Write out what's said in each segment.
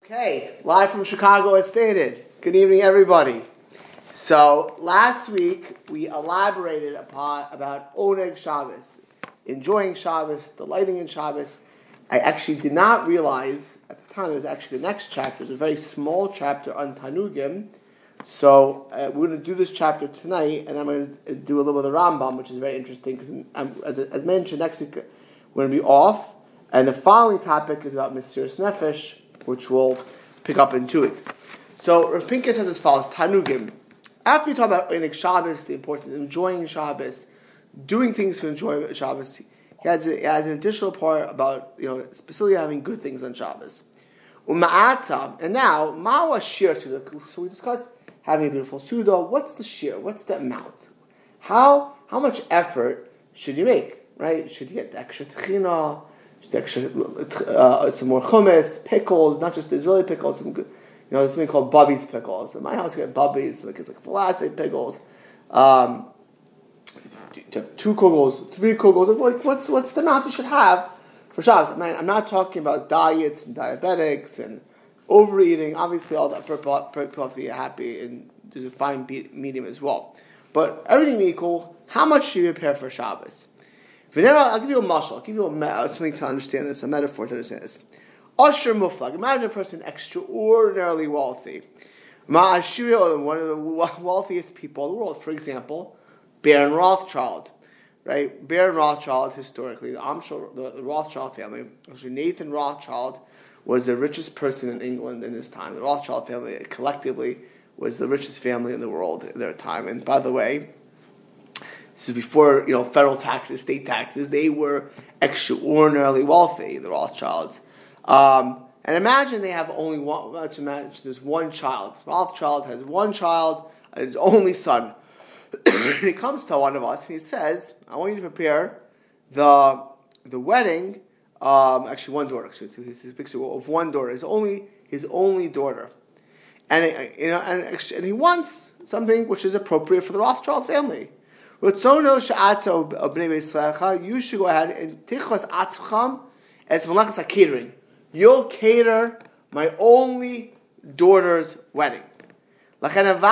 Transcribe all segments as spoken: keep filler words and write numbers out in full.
Okay, live from Chicago as stated. Good evening, everybody. So last week we elaborated upon about Oneg Shabbos, enjoying Shabbos, delighting in Shabbos. I actually did not realize at the time it was actually the next chapter. It was a very small chapter on Tanugim. So uh, we're going to do this chapter tonight, and I'm going to do a little bit of the Rambam, which is very interesting because, as, as mentioned, next week we're going to be off, and the following topic is about Mesiras Nefesh, which we'll pick up in two weeks. So Rav Pinkus says as follows: Tanugim. After we talk about Oneg Shabbos, the importance of enjoying Shabbos, doing things to enjoy Shabbos, he has, a, he has an additional part about, you know, specifically having good things on Shabbos. Uma'atam, and now Mawa Shir. So we discussed having a beautiful Suda. What's the Shir? What's the amount? How how much effort should you make? Right? Should you get the extra Tchina? Extra, uh, some more hummus, pickles, not just Israeli pickles, some good, you know, there's something called Bubby's pickles. In my house, you get Bubby's, like it's like plastic pickles. Um, two kugels, three kugels. Like, what's what's the amount you should have for Shabbos? I mean, I'm not talking about diets and diabetics and overeating. Obviously, all that perfectly happy, and there's a fine medium as well. But everything equal, how much do you prepare for Shabbos? I'll give you a mashal. I'll give you a, something to understand this, a metaphor to understand this. Asher muflag. Imagine a person extraordinarily wealthy. Ma'ashir, one of the wealthiest people in the world. For example, Baron Rothschild, right? Baron Rothschild, historically, the Amshel, the, the Rothschild family. Actually, Nathan Rothschild was the richest person in England in his time. The Rothschild family collectively was the richest family in the world at their time. And by the way, this is before, you know, federal taxes, state taxes. They were extraordinarily wealthy, the Rothschilds. Um, and imagine they have only one, let's imagine there's one child. Rothschild has one child, his only son. He comes to one of us and he says, I want you to prepare the the wedding, um, actually one daughter, actually, this is a picture of one daughter, his only, his only daughter. And, you know, and, and he wants something which is appropriate for the Rothschild family. You should go ahead and tichos atzcham as malachas catering. You'll cater my only daughter's wedding. Of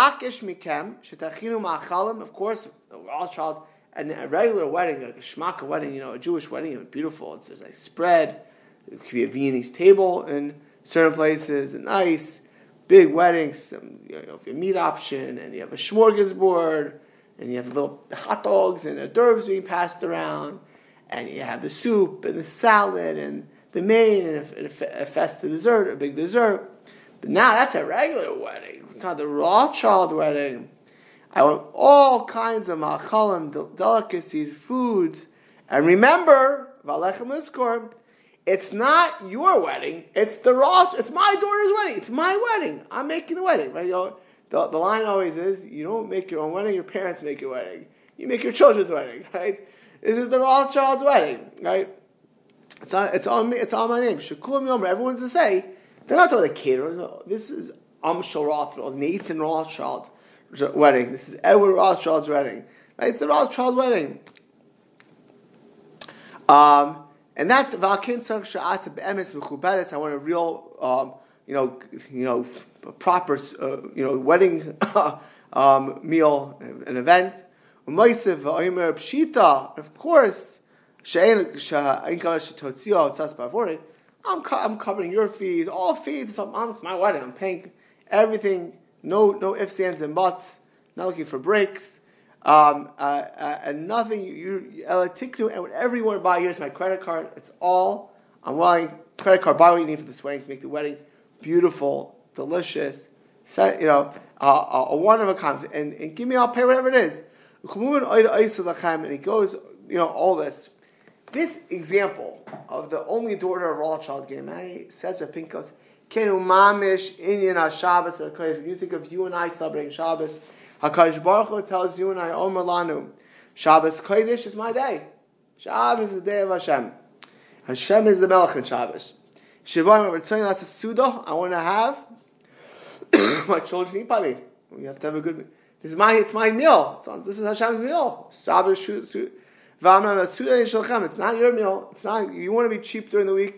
course, a Rothschild and a regular wedding, like a shmaka wedding, you know, a Jewish wedding, it's beautiful. It's there's a spread. It could be a Viennese table in certain places, a nice big wedding. Some, you know, if you have a meat option, and you have a smorgasbord. And you have little hot dogs and hors d'oeuvres being passed around, and you have the soup and the salad and the main and a, and a, a festive dessert, a big dessert. But now that's a regular wedding. It's not the Rothschild wedding. I want all kinds of ma'achalim, delicacies, foods. And remember, Valechem Liskor, it's not your wedding. It's the Roth. It's my daughter's wedding. It's my wedding. I'm making the wedding, right? You know, The, the line always is, you don't make your own wedding, your parents make your wedding. You make your children's wedding, right? This is the Rothschild's wedding, right? It's on, it's on me, it's on my name. Shakulam Yomer, everyone's to say, they're not talking about the caterer. No, this is Amshel Rothschild, Nathan Rothschild's wedding. This is Edward Rothschild's wedding, right? It's the Rothschild wedding. Um, and that's Valkin Sark Sha'at Be'emes Mechubedes. I want a real, um, you know, you know, a proper, uh, you know, wedding um, meal, an event. Of course, I'm I'm covering your fees, all fees. It's my wedding. I'm paying everything. No no ifs, ands, and buts. Not looking for breaks. Um, uh, uh, and nothing. You, you and whatever you want to buy. Here's my credit card. It's all I'm willing. Credit card. Buy what you need for this wedding to make the wedding beautiful, delicious, you know, uh, a one of a kind, and, and give me, I'll pay whatever it is. And he goes, you know, all this. This example of the only daughter of Rothschild getting married says to Pinchas, Kenu mamish inyan HaShabbos. When you think of you and I celebrating Shabbos, HaKadosh Baruch Hu tells you and I, Omer Lanu, Shabbos Kodesh is my day. Shabbos is the day of Hashem. Hashem is the Melech in Shabbos. Shivan, we're telling us a Suda. I want to have my children eat by me. We have to have a good meal. This is my, it's my meal. It's on, this is Hashem's meal. Shabbos, Suda. It's not your meal. It's not. You want to be cheap during the week.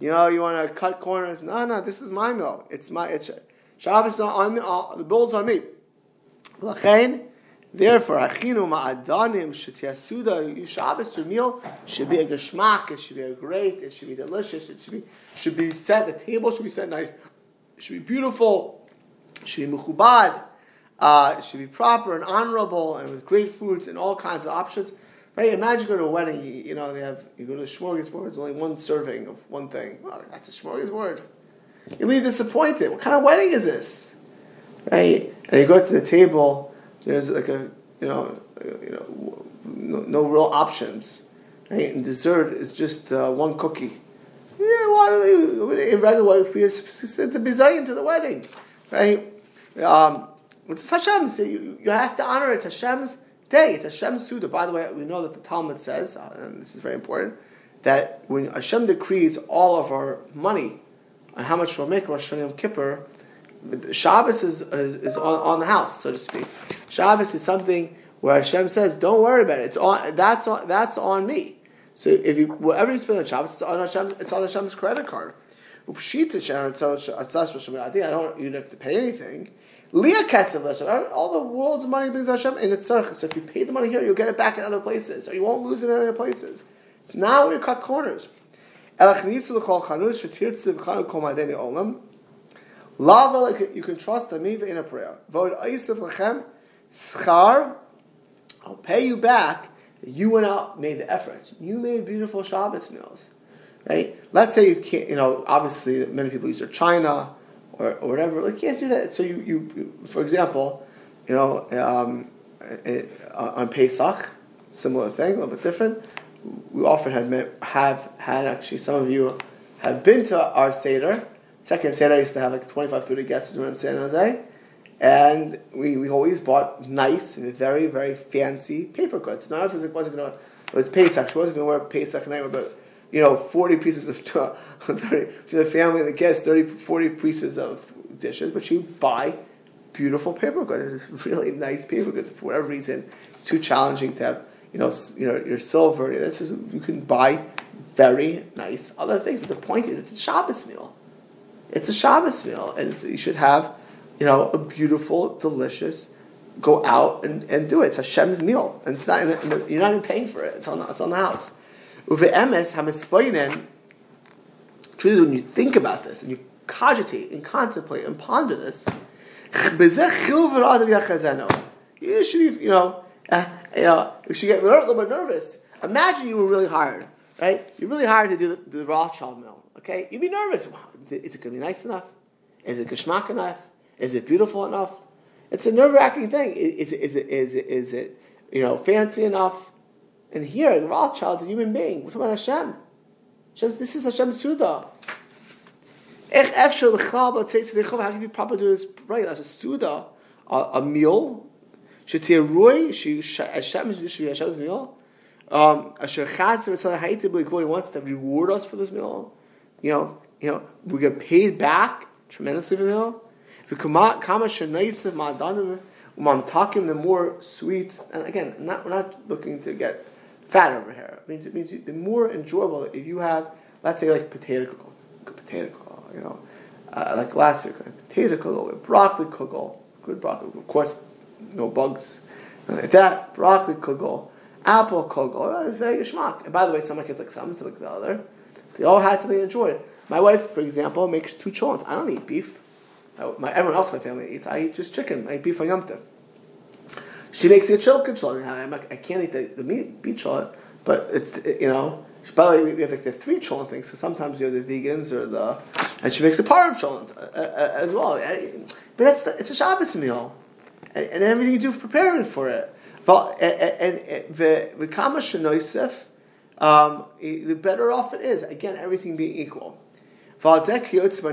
you know, you want to cut corners. No, no, this is my meal. It's my, it's, Shabbos is on me, uh, the bill's on me. Therefore, achinu ma'adanim shetiyasuda. Shabbos, your meal should be a geschmack. It should be a great. It should be delicious. It should be should be set. The table should be set nice. It should be beautiful. It should be mechubad. Uh, it should be proper and honorable, and with great foods and all kinds of options. Right? Imagine you go to a wedding. You, you know they have. You go to the smorgasbord. There's only one serving of one thing. Well, that's a smorgasbord. You leave disappointed. What kind of wedding is this? Right? And you go to the table. There's like a, you know, you know, no, no real options, right? And dessert is just uh, one cookie. Yeah, well, in regular way, it's a bizayin to the wedding, right? Um, it's Hashem's. You, you have to honor it. It's Hashem's day. It's Hashem's Suda. By the way, we know that the Talmud says, uh, and this is very important, that when Hashem decrees all of our money on how much we'll make Rosh Hashanah Yom Kippur, Shabbos is, is, is on, on the house, so to speak. Shabbos is something where Hashem says, "Don't worry about it. It's on. That's on. That's on me." So if you whatever you spend on Shabbos, it's on Hashem. It's on Hashem's credit card. I don't. You don't have to pay anything. All the world's money brings Hashem in its circle. So if you pay the money here, you'll get it back in other places, or you won't lose it in other places. It's not when you cut corners. Lava, you can trust the miva in a prayer. Vod aisif lechem schar. I'll pay you back. You went out, made the effort. You made beautiful Shabbos meals, right? Let's say you can't. You know, obviously, many people use their china or, or whatever. They can't do that. So you, you, you for example, you know, um, it, uh, on Pesach, similar thing, a little bit different. We often have met, have had actually. Some of you have been to our seder. Second Seder, I used to have like twenty-five, thirty guests around San Jose, and we, we always bought nice and very, very fancy paper goods. Not if it was, wasn't going to, it was Pesach, she wasn't going to wear Pesach night, but, you know, forty pieces of, for the family and the guests, thirty, forty pieces of dishes, but she would buy beautiful paper goods, really nice paper goods. For whatever reason, it's too challenging to have, you know, you know your silver. This is, you can buy very nice other things, but the point is, it's a Shabbos meal. It's a Shabbos meal, and it's, you should have, you know, a beautiful, delicious. Go out and, and do it. It's Hashem's meal, and it's not. The, you're not even paying for it. It's on. The, it's on the house. Uve emes hamispoinen. Truly, when you think about this and you cogitate and contemplate and ponder this, you should, you know, uh, you know, you should get a little bit nervous. Imagine you were really hired, right? You're really hired to do the, the Rothschild meal. Okay, you'd be nervous. Is it going to be nice enough? Is it geschmack enough? Is it beautiful enough? It's a nerve-wracking thing. Is it, is it, is it, is it, you know, fancy enough? And here, the Rothschild's a human being. We're talking about Hashem. Hashem's, this is Hashem's Suda. How can you properly do this right? As a Suda, a, a meal. Should say a roy. Hashem should be Hashem's meal. Um, Asher Chaser He wants to reward us for this meal. You know, you know, we get paid back tremendously for the meal. If we come out, kama shenaisav ma'adanim umam takim, the more sweets. And again, not, we're not looking to get fat over here. It means it means you, the more enjoyable if you have, let's say, like potato kugel, good potato kugel, you know, uh, like last week, potato kugel with broccoli kugel, good broccoli, of course, no bugs, like that, broccoli kugel. Apple kugel, oh, it's very geschmack. And by the way, some kids like some, some like the other. They all had something to enjoy. My wife, for example, makes two cholents. I don't eat beef. I, my, everyone else in my family eats. I eat just chicken. I eat beef on Yom Tov. She makes me a chicken cholent. I can't eat the, the meat, beef cholent, but it's, it, you know, by the way, we have like the three cholent things, so sometimes you have the vegans or the, and she makes a parv cholent uh, uh, as well. But that's the, it's a Shabbos meal. And, and everything you do for preparing for it. But and the kama shenoisef, the better off it is. Again, everything being equal. But but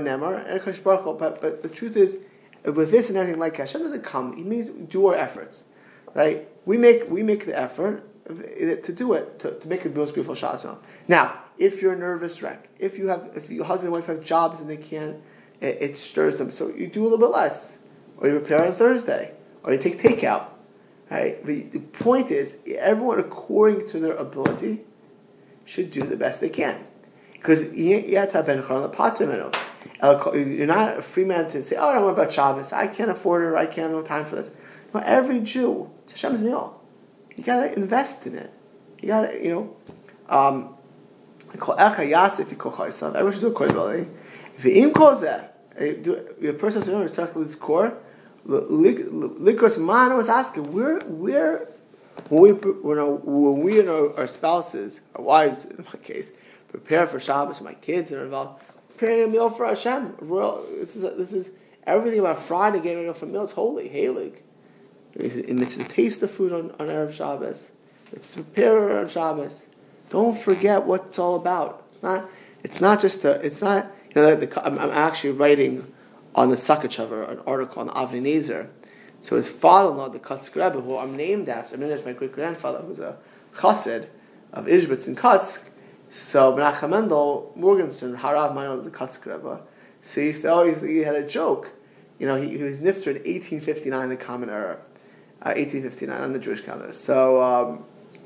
the truth is, with this and everything like Hashem doesn't come. He means do our efforts, right? We make we make the effort to do it to, to make the most beautiful Shabbos meal. Now, if you're a nervous wreck, if you have if your husband and wife have jobs and they can't, it, it stirs them. So you do a little bit less, or you prepare on Thursday, or you take takeout. Right? The, the point is, everyone according to their ability should do the best they can. Because you're not a free man to say, oh, I don't know about Shabbos. I can't afford it, or I can't have time for this. No, every Jew, it's Hashem's meal. You got to invest in it. You got to, you know, um, everyone should do accordingly. If you calls that, your person has to know exactly this core. Likros man was asking, where, where, when we, when we and our, our spouses, our wives, in my case, prepare for Shabbos, my kids are involved, preparing a meal for Hashem. This is this is everything about Friday getting ready for a meal. It's holy, heilig. It's to taste the food on, on Erev Shabbos. It's to prepare on Shabbos. Don't forget what it's all about. It's not. It's not just a. It's not. You know, the, I'm, I'm actually writing on the Sakhachover an article on Avnei Nezer. So his father-in-law, the Kutsk Rebbe, who I'm named after, I'm named after my great-grandfather, who was a chassid of Ishbitz in Kutsk. So Menachem Mendel Morgenstern, Harav Meinel, was a Kutsk Rebbe. So he used to always, he had a joke. You know, he, he was nifter in eighteen fifty-nine, the Common Era. Uh, eighteen fifty-nine on the Jewish calendar. So, um,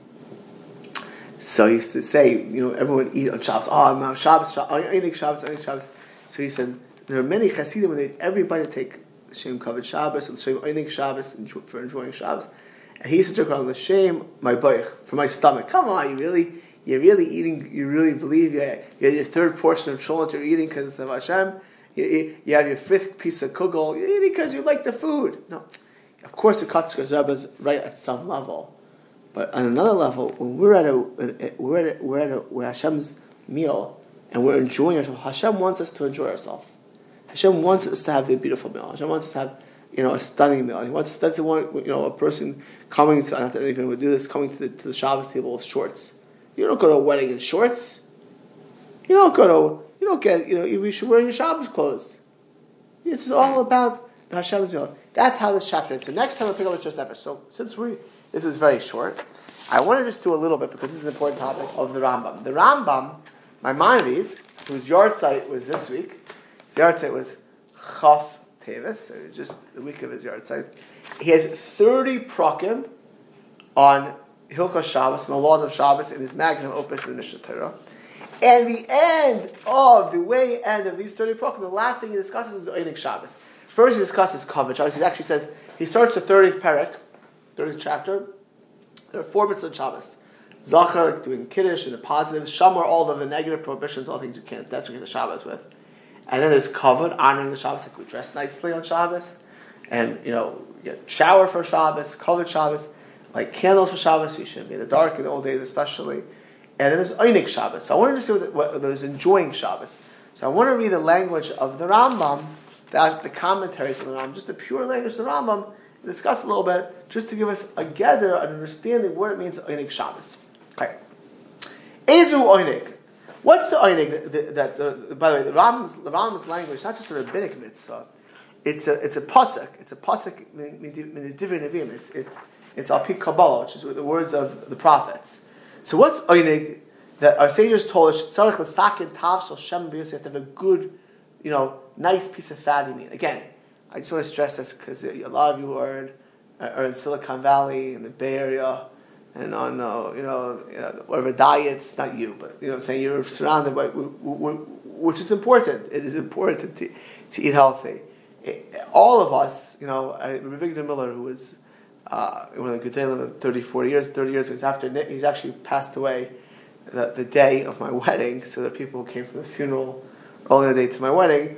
so he used to say, you know, everyone would eat on Shabbos. Oh, I'm Shabbos, Shabbos, I eat Shabbos, I eat Shabbos. So he said, there are many Hasidim when they everybody take Shem Kavod Shabbos or Shem Einik Shabbos for enjoying Shabbos. And he used to joke around the Shem, my boich, for my stomach. Come on, you really, you're really eating, you really believe you're, you're your third portion of Sholot you're eating because it's of Hashem. You, you, you have your fifth piece of kugel, you're eating because you like the food. No. Of course, the Kotzker Rebbe is right at some level, but on another level, when we're at a we're at a, we're at a, we're at Hashem's meal and we're enjoying ourselves, Hashem wants us to enjoy ourselves. Hashem wants us to have a beautiful meal. Hashem wants us to have, you know, a stunning meal. He wants us doesn't want, you know, a person coming to, not that anyone would do this, coming to the to the Shabbos table with shorts. You don't go to a wedding in shorts. You don't go to you don't get you know you should wear your Shabbos clothes. This is all about the Hashem's meal. That's how this chapter ends. So next time we'll pick up this first episode. So since we this was very short, I want to just do a little bit because this is an important topic of the Rambam. The Rambam, my Maimonides, whose yard site was this week, his yard site was Chaf Tevis, so just the week of his yard site. He has thirty prakim on Hilchos Shabbos and the laws of Shabbos in his magnum opus in the Mishnah Torah. And the end of the way end of these thirty prakim, the last thing he discusses is Einik Shabbos. First, he discusses Kavod Shabbos. He actually says, he starts the thirtieth parak, thirtieth chapter. There are four bits on Shabbos. Zachar, like doing Kiddush and the positives. Shamar, all of the negative prohibitions, all things you can't desecrate the Shabbos with. And then there's Kavod, honoring the Shabbos, like we dress nicely on Shabbos. And, you know, you get shower for Shabbos, Kavod Shabbos, like candles for Shabbos. You shouldn't be in the dark in the old days especially. And then there's Einik Shabbos. So I wanted to see what, what there's enjoying Shabbos. So I want to read the language of the Rambam, the, the commentaries of the Rambam, just the pure language of the Rambam, and discuss a little bit, just to give us a gather, an understanding what it means Einik Shabbos. Okay. Ezu Einik. What's the Einik that, that, that, that by the way, the Rambam's, the Rambam's language is not just a rabbinic mitzvah. It's a it's a pasuk. It's a pasuk min It's it's it's al pi Kabbalah, which is the words of the prophets. So what's Einik that our sages told us? Tzarich l'sakin tav shel shem b'yos. You have to have a good, you know, nice piece of fatty meat. Again, I just want to stress this because a lot of you are in, are in Silicon Valley, in the Bay Area, and on uh, you know, you know whatever diets. Not you, but you know what I'm saying. You're surrounded by, which is important. It is important to to eat healthy. It, all of us, you know, Rabbi Victor Miller, who was uh, one of the Gedolim of thirty, forty years, thirty years ago, after he's actually passed away the, the day of my wedding. So the people who came from the funeral early the day to my wedding.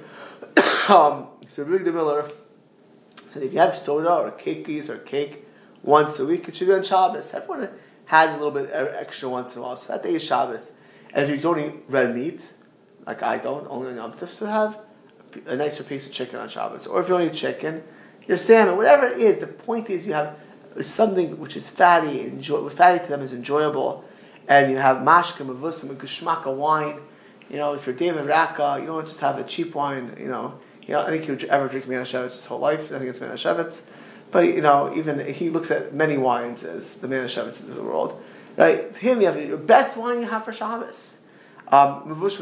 um, so Rabbi Victor Miller said, if you have soda or a cake piece or cake once a week, it should be on Shabbos. Everyone has a little bit extra once in a while, so that day is Shabbos. And if you don't eat red meat, like I don't, only on Yom Tov, so have a nicer piece of chicken on Shabbos. Or if you don't eat chicken, your salmon, whatever it is, the point is you have something which is fatty, enjoy, fatty to them is enjoyable, and you have mashka, mavusim, and kushmaka wine. You know, if you're David Raka, you don't just have the cheap wine, you know. You know, I think he would ever drink Manischewitz his whole life. I think it's Manischewitz. But, you know, even he looks at many wines as the Manischewitz of the world. Right? Him, you have your best wine you have for Shabbos. Um,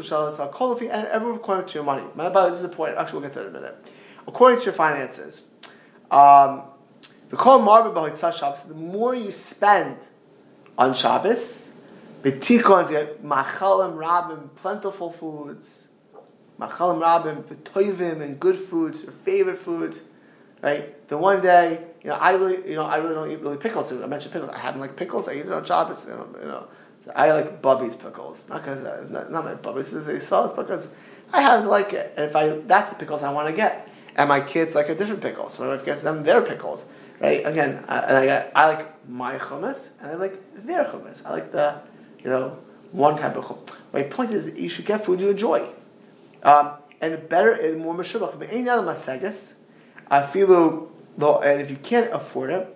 and everyone according to your money. By the way, this is the point. Actually, we'll get to it in a minute. According to your finances. Um, the more you spend on Shabbos, V'tikon, machalim rabim, plentiful foods. Machalim rabim, v'toivim, and good foods, your favorite foods. Right? The one day, you know, I really, you know, I really don't eat really pickles. I mentioned pickles. I haven't like pickles. I eat it on Shabbos. You know, you know. So I like Bubby's pickles, not because uh, not, not my Bubby's. They sell it because I happen to like it. And if I, that's the pickles I want to get. And my kids like a different pickle, so my wife gets them their pickles. Right? Again, uh, and I got, I like my hummus, and I like their hummus. I like the, you know, one type of hummus. My point is, you should get food you enjoy, um, and better and more meshubach. But any other masegas. I feel though, and if you can't afford it,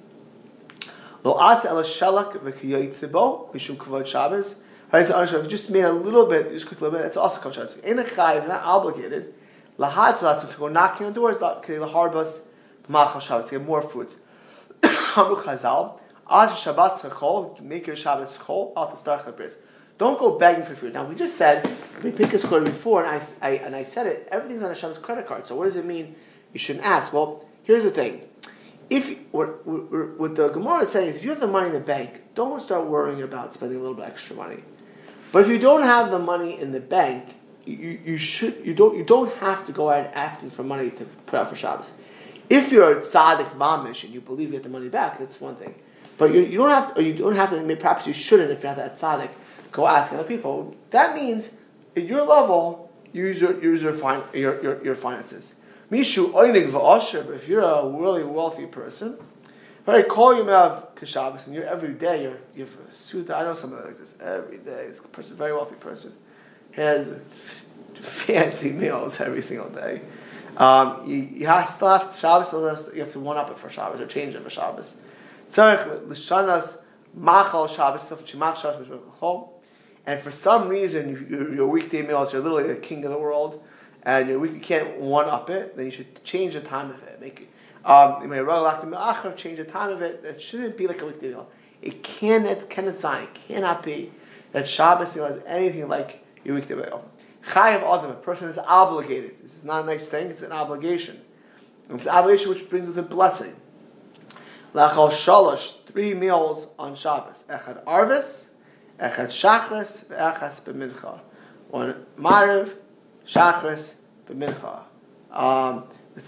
lo asa el shalak v'kiyotzibo mishum kavod Shabbos. Right, so if you just made a little bit, just quick little bit, it's also kavod Shabbos. In a chayiv, you're not obligated. Lahad zelatzim to go knocking on doors, laharbas b'machal Shabbos to get more foods. Amru Chazal, az Shabbos chol, make your Shabbos chol, al t'starch lebris. Don't go begging for food. Now we just said we picked this quote before, and I, I and I said it. Everything's on a Shabbos credit card. So what does it mean? You shouldn't ask. Well, here's the thing. If what, what, what the Gemara is saying is, if you have the money in the bank, don't start worrying about spending a little bit extra money. But if you don't have the money in the bank, you, you should you don't you don't have to go out asking for money to put out for Shabbos. If you're a tzaddik mamish and you believe you get the money back, that's one thing. But you, you don't have to, or you don't have to. Perhaps you shouldn't, if you're not that tzaddik, go ask other people. That means at your level, you use your use your, fin- your, your, your finances. Mishu oinig v'osher, but if you're a really wealthy person, right, call you have kashabas, and you're every day you're you have a suit. I know somebody like this every day. It's a person, very wealthy person, he has f- fancy meals every single day. Um, you, you have still have Shabbos. You have to one up it for Shabbos or change it for Shabbos. Tzarich l'shanas machal Shabbos tzimach Shabbos mishmachol. And for some reason, you, your weekday meals, you're literally the king of the world. And your week you can't one up it, then you should change the time of it. Make it, um, you may rather change the time of it. It shouldn't be like a weekday meal. It cannot, cannot sign. It cannot be that Shabbos meal is anything like your weekday meal. Chayav Adam, a person is obligated. This is not a nice thing. It's an obligation. And it's an obligation which brings us a blessing. Lachal shalosh, three meals on Shabbos. Echad arvis, echad shachris, ve'echas b'mincha. One mariv, Shachris b'mincha. Um,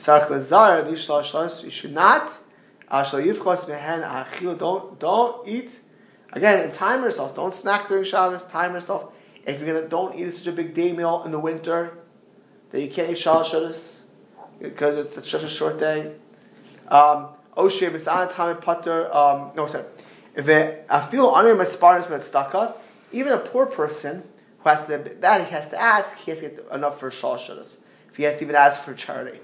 you should not. Don't don't eat. Again, time yourself. Don't snack during Shabbos. Time yourself. If you're gonna, don't eat such a big day meal in the winter that you can't eat shalosh shabbos because it's, it's such a short day. Um, Osher b'sana time putter. Um, no, sorry. If it, I feel under my spartans with tzedakah, even a poor person. Who has to, that he has to ask, he has to get enough for shalosh shabbos. If he has to even ask for charity.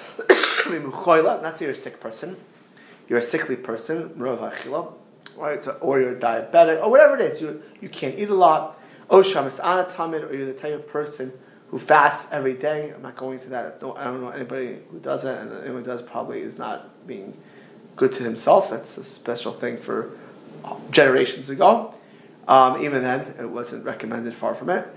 Not say you're a sick person. You're a sickly person, right? So, or you're diabetic, or whatever it is. You you can't eat a lot. Or you're the type of person who fasts every day. I'm not going to that. I don't know anybody who does it, and anyone who does probably is not being good to himself. That's a special thing for generations ago. Um, even then, it wasn't recommended, far from it.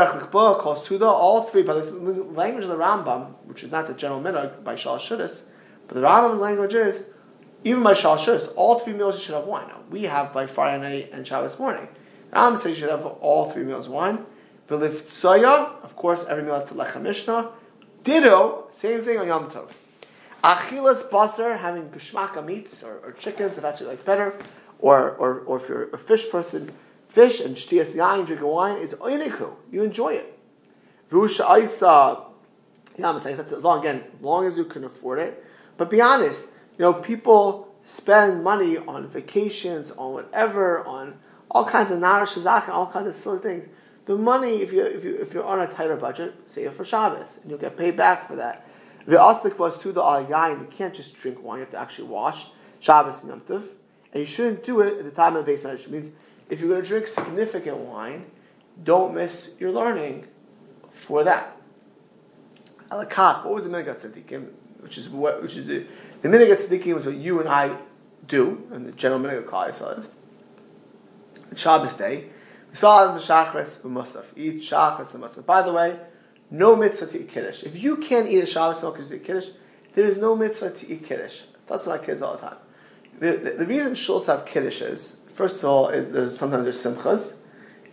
All three, by the language of the Rambam, which is not the general minhag by Shalosh Shudas, but the Rambam's language is, even by Shalosh Shudas, all three meals you should have wine. Now, we have by Friday night and Shabbos morning. The Rambam says you should have all three meals wine. The Liftsoya, of course, every meal has to Lechem Mishnah. Ditto, same thing on Yom Tov. Achilas Basar, having Geshmaka meats, or, or chickens, if that's what you like better, or, or, or if you're a fish person, fish and shtiyas yain, drinking wine, is oiniku. You enjoy it. V'usha aisa, yeah, I'm saying that's as long again, as long as you can afford it. But be honest, you know, people spend money on vacations, on whatever, on all kinds of nara shazak, all kinds of silly things. The money, if you if you if you're on a tighter budget, save it for Shabbos, and you'll get paid back for that. The aslik was to the al yain. You can't just drink wine; you have to actually wash Shabbos and Yom Tov, and you shouldn't do it at the time of the base measure. It means if you're going to drink significant wine, don't miss your learning for that. Alakach, what was the minhag tzaddikim? Which is what? Which is the the minhag tzaddikim was what you and I do, and the general minhag of Klal Yisrael is. On Shabbos day, we swallow the shachris v'musaf. Eat shachris and musaf. By the way, no mitzvah to eat kiddush. If you can't eat a Shabbos meal because you eat kiddush, there is no mitzvah to eat kiddush. That's what my kids all the time. The, the, the reason shuls have kiddush is, first of all, is there's sometimes there's simchas,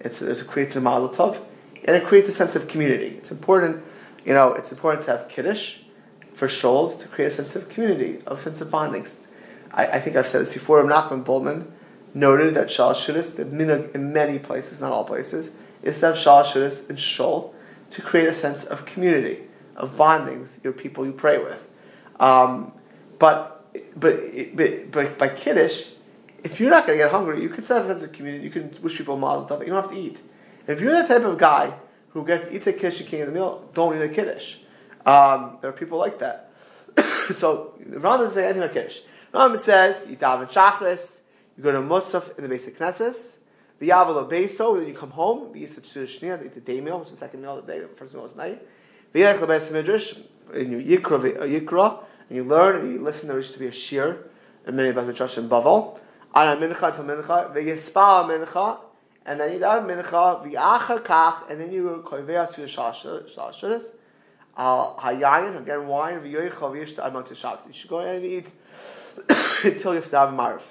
It's, it creates a model tov, and it creates a sense of community. It's important, you know, it's important to have kiddush for shoals to create a sense of community, a sense of bondings. I, I think I've said this before. Nachman Boltman noted that Shal Shudas, in many places, not all places, is to have Shal Shudas in shul to create a sense of community, of bonding with your people you pray with. Um, but, but, but, but by kiddush, if you're not going to get hungry, you can still have a sense of community. You can wish people miles and stuff, but you don't have to eat. If you're the type of guy who gets eats a kiddush, you can't get the meal, don't eat a kiddush. Um, there are people like that. So the Rambam doesn't say anything about kiddush. The Rambam says you daven shachris, you go to Musaf in the basic knesses, the yavel beso, then you come home, you eat the shnia, eat the day meal, which is the second meal of the day, the first meal is night. V'yelech lebeis midrash, and you yikra, yikra, and you learn and you listen. There used to be a shir in many Beit Midrash in Bavel. Ana mincha to mincha, v'yispal mincha, and then you daven mincha, v'achar kach, and then you koivea to the shalosh al hayayin, again wine, v'yoicha v'yishta among the Shabbos. You should go ahead and eat until you have to daven Marav.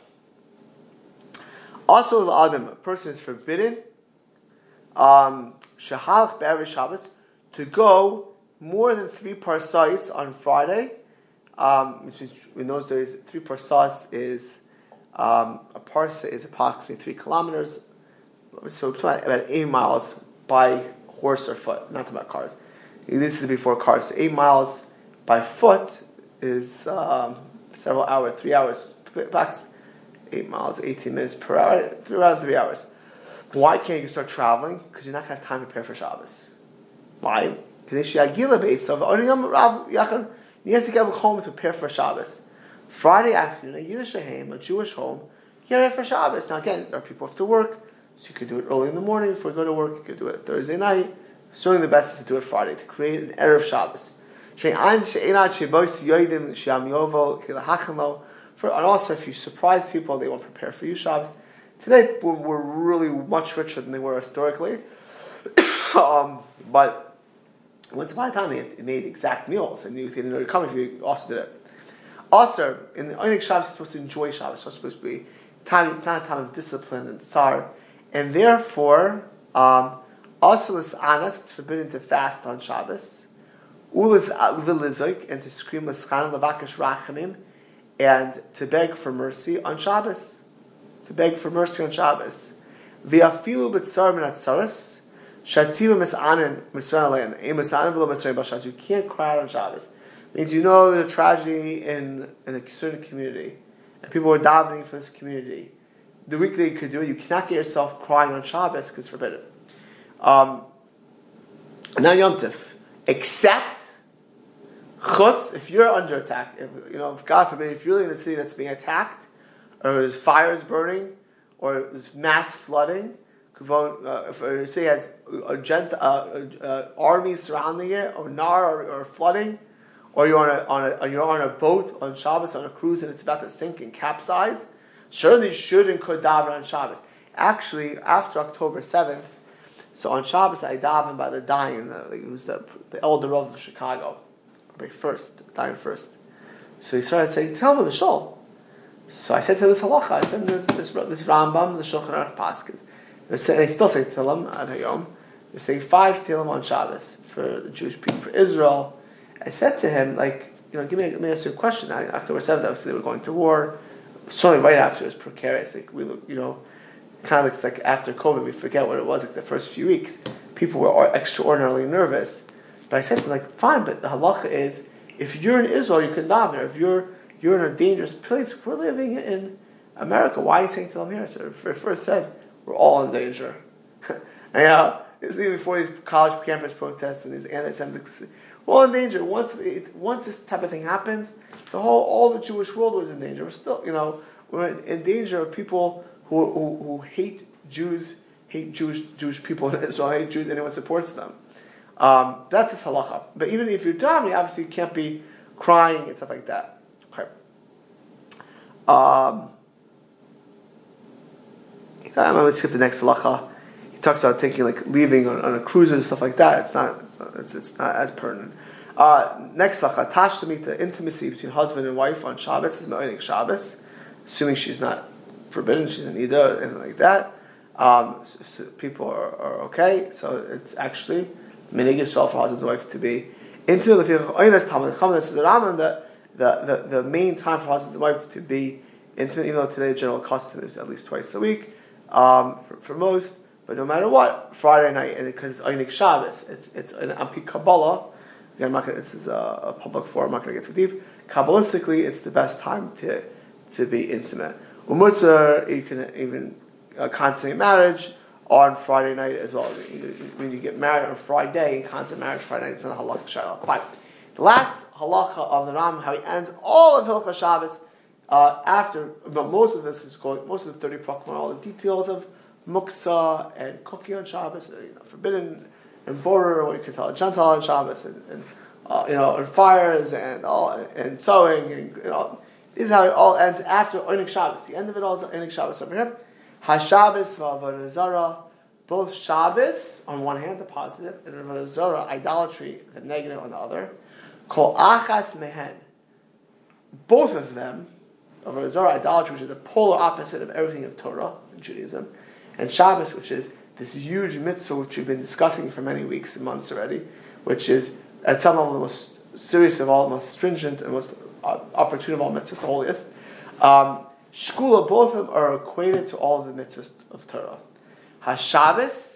Also, the Adam, a person is forbidden, um, shehalach be'erev Shabbos, to go more than three parsais on Friday. Um, which is, in those days, three parsais is um, a parsa is approximately three kilometers, so about eight miles by horse or foot, not about cars. This is before cars. So eight miles by foot is um, several hours, three hours. Back eight miles, eighteen minutes per hour, three, around three hours. Why can't you start traveling? Because you're not going to have time to prepare for Shabbos. Why? Because you have to get home to prepare for Shabbos. Friday afternoon, a Yiddish home, a Jewish home, you're ready for Shabbos. Now again, there are people who have to work, so you could do it early in the morning before you go to work. You could do it Thursday night. Certainly the best is to do it Friday, to create an Erev Shabbos. For, and also, if you surprise people, they won't prepare for you Shabbos. Today, we're, we're really much richer than they were historically. um, but once upon a time, they made exact meals, and you didn't know you're coming if you also did it. Also, in the Oneg Shabbos, you're supposed to enjoy Shabbos. It's supposed to be time, time, time of discipline and tsar. And therefore, um, also as anas, it's forbidden to fast on Shabbos. Ulis v'lizoik, and to scream l'schanan levakesh rachamim, and to beg for mercy on Shabbos. To beg for mercy on Shabbos. V'afilu b'tzar min atzaros, shatziva mis'anin misran alein, e mis'anin v'lo misran b'Shabbos. You can't cry out on Shabbos. It means you know there's a tragedy in, in a certain community, and people are davening for this community. The week that you could do it, you cannot get yourself crying on Shabbos because it's forbidden. Um, now Yom Tov, except chutz, if you're under attack, if, you know, if God forbid, if you're in the city that's being attacked, or there's fires burning, or there's mass flooding, uh, if a city has a gent, uh, uh, uh, army surrounding it, or nar, or, or flooding, or you're on a on a you're on a boat on Shabbos on a cruise and it's about to sink and capsize, surely you should and could daven on Shabbos. Actually, after October seventh, so on Shabbos I daven by the dying, uh, who's the the elder of Chicago. First, dying first. So he started saying, "Tell me the shul." So I said to this halacha, I said this this, this Rambam, the Shulchan Aruch Paskins. They still say Tehillim at Hayom. They're saying five Tehillim on Shabbos for the Jewish people, for Israel. I said to him, like, you know, give me, let me ask you a question. I, October seventh, obviously they were going to war. Certainly, right after it was precarious. Like we, look, you know, kind of looks like after COVID, we forget what it was like the first few weeks. People were extraordinarily nervous. But I said to him, like, fine, but the halacha is, if you're in Israel, you can daven. If you're you're in a dangerous place, we're living in America. Why are you saying to them here? So it first said, we're all in danger. And uh, this is even before these college campus protests and these anti-Semitic, we're all in danger. Once it, once this type of thing happens, the whole all the Jewish world was in danger. We're still, you know, we're in, in danger of people who, who who hate Jews, hate Jewish Jewish people in Israel, hate Jews, anyone supports them. Um, that's this halacha. But even if you're davening, obviously you can't be crying and stuff like that. Okay. Um, I'm going to skip the next halacha. He talks about taking, like, leaving on, on a cruise and stuff like that. It's not. It's not, it's, it's not as pertinent. Uh, next halacha, tashlamita, intimacy between husband and wife on Shabbos is me'onik Shabbos, assuming she's not forbidden, she's an ida, anything like that. Um, so, so people are, are okay. So it's actually minig Yisrael for husband's wife to be into the Oines Talmud Chacham. This is the Rambam that the, the the main time for husband and wife to be intimate, even though today the general custom is at least twice a week um, for, for most. But no matter what, Friday night, and because it's Einik Shabbos, it's it's an Ampi Kabbalah. Again, I'm not gonna, this is a, a public forum. I'm not going to get too deep. Kabbalistically, it's the best time to to be intimate. Umutzer, you can even uh, consummate marriage on Friday night as well. When you get married on Friday and consummate marriage Friday night, it's not a halakha shayla. Fine. The last halacha of the Ram, how he ends all of Hilchah Shabbos. Uh, after, but most of this is going, most of the thirty proclamation, all the details of muksa and cooking on Shabbos, you know, forbidden and border, what you can tell a Gentile on Shabbos, and, and uh, you know, and fires and all and sewing, and you know, this is how it all ends after Einik Shabbos. The end of it all is Einik Shabbos over here. HaShabbos v'Avodah Zarah, both Shabbos on one hand, the positive, and Avodah Zarah, idolatry, the negative on the other. Kol achas mehen, both of them. Avodah Zarah, idolatry, which is the polar opposite of everything of Torah in Judaism, and Shabbos, which is this huge mitzvah which we've been discussing for many weeks and months already, which is at some level the most serious of all, the most stringent and most uh, opportune of all mitzvahs, the holiest. Um, Shkula, both of them are equated to all of the mitzvahs of Torah. HaShabbos,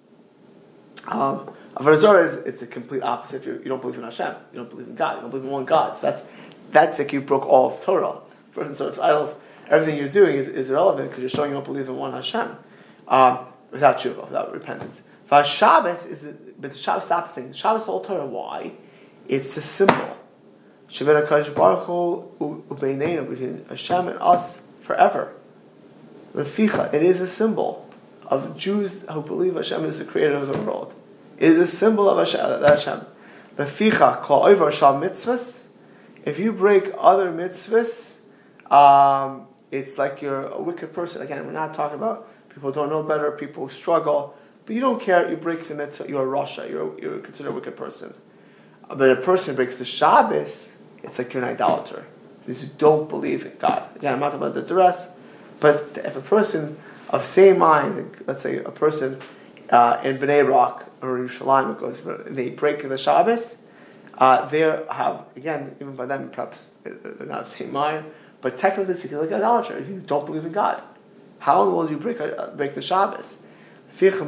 um, Avodah Zarah is it's the complete opposite. If you're, you don't believe in Hashem, you don't believe in God, you don't believe in one God. So that's that's like you broke all of Torah. So it's idols. Everything you're doing is, is irrelevant because you're showing you don't believe in one Hashem, um, without tshuva, without repentance. But Shabbos is, a, but the Shabbos stop thing. Shabbos all Torah. Why? It's a symbol. Shaved HaKadosh Baruch Hu u'beineinu, between Hashem and us forever. Leficha, it is a symbol of Jews who believe Hashem is the creator of the world. It is a symbol of Hashem. Leficha, kol over shal mitzvahs. If you break other mitzvahs, Um, it's like you're a wicked person. Again, we're not talking about people who don't know better, people who struggle, but you don't care, you break the mitzvah, you're a rasha, you're, you're considered a wicked person. But a person who breaks the Shabbos, it's like you're an idolater. Because you don't believe in God. Again, I'm not talking about the rest, but if a person of same mind, let's say a person uh, in Bnei Brak or Yerushalayim, goes, they break the Shabbos, uh, they have, again, even by them, perhaps they're not of the same mind, but technically speaking, like an idolater, if you don't believe in God. How in the world do you break, uh, break the Shabbos? Again,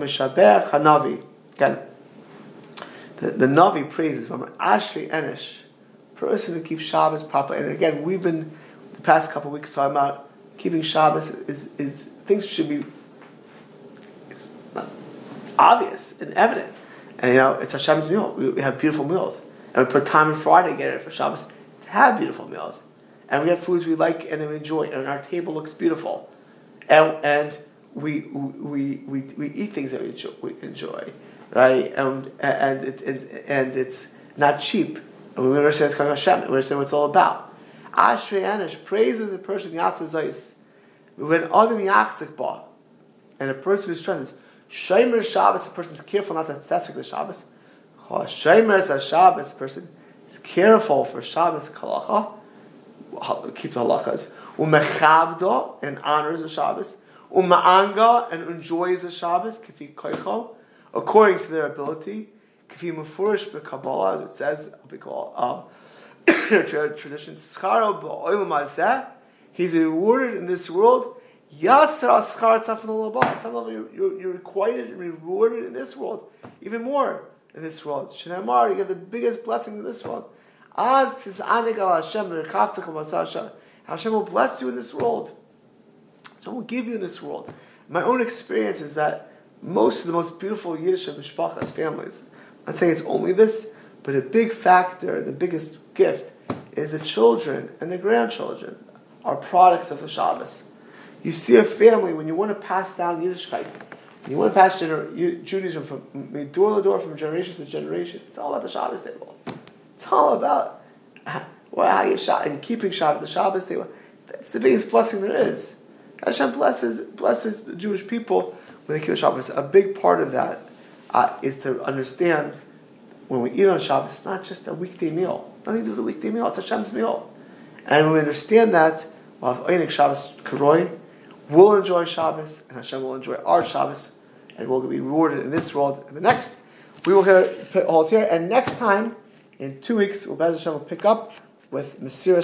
the, the Navi praises from an Ashri Enish, person who keeps Shabbos properly. And again, we've been the past couple of weeks talking about keeping Shabbos is, is things should be it's not obvious and evident. And you know, it's Hashem's meal. We, we have beautiful meals. And we put time on Friday to get it for Shabbos to have beautiful meals. And we have foods we like and we enjoy, and our table looks beautiful. And and we we we, we eat things that we enjoy, we enjoy right? And and it, it, and it's not cheap. And we understand it's coming from Hashem. We understand what it's all about. Ashrei Anish praises a person yatzah when Adam yachzik ba, and a person who strengthens Shomer Shabbos. A person is careful not to testically Shabbos. Shomer as a Shabbos, a person is careful for Shabbos kalacha, keeps the halachas. Umechabdo, and honors the Shabbos. Uma'anga, and enjoys the Shabbos kifi koicho, according to their ability. Kifi mufurish b'Kabbalah, as it says, um, tradition. Scharo b'olam hazeh, he's rewarded in this world. Yasser aschar tzafon l'abad. Some level you're, you're, you're requited and rewarded in this world, even more in this world. Shnei you get the biggest blessing in this world. Az tisanig al Hashem v'rekaftach v'masah. Hashem will bless you in this world. Hashem will give you in this world. My own experience is that most of the most beautiful Yiddish mishpachas, families, I'm not saying it's only this, but a big factor, the biggest gift, is the children and the grandchildren are products of the Shabbos. You see a family, when you want to pass down Yiddishkeit, when you want to pass gener- Judaism from door to door, from generation to generation, it's all about the Shabbos table. It's all about well, how you shop and keeping Shabbos, the Shabbos table. That's the biggest blessing there is. Hashem blesses blesses the Jewish people when they keep Shabbos. A big part of that uh, is to understand when we eat on Shabbos, it's not just a weekday meal. Nothing to do with a weekday meal. It's Hashem's meal. And when we understand that, we'll have Einik Shabbos Karoi, we'll enjoy Shabbos, and Hashem will enjoy our Shabbos, and we'll be rewarded in this world and the next. We will hold here, and next time, in two weeks, we'll, Hashem will pick up with Mesiras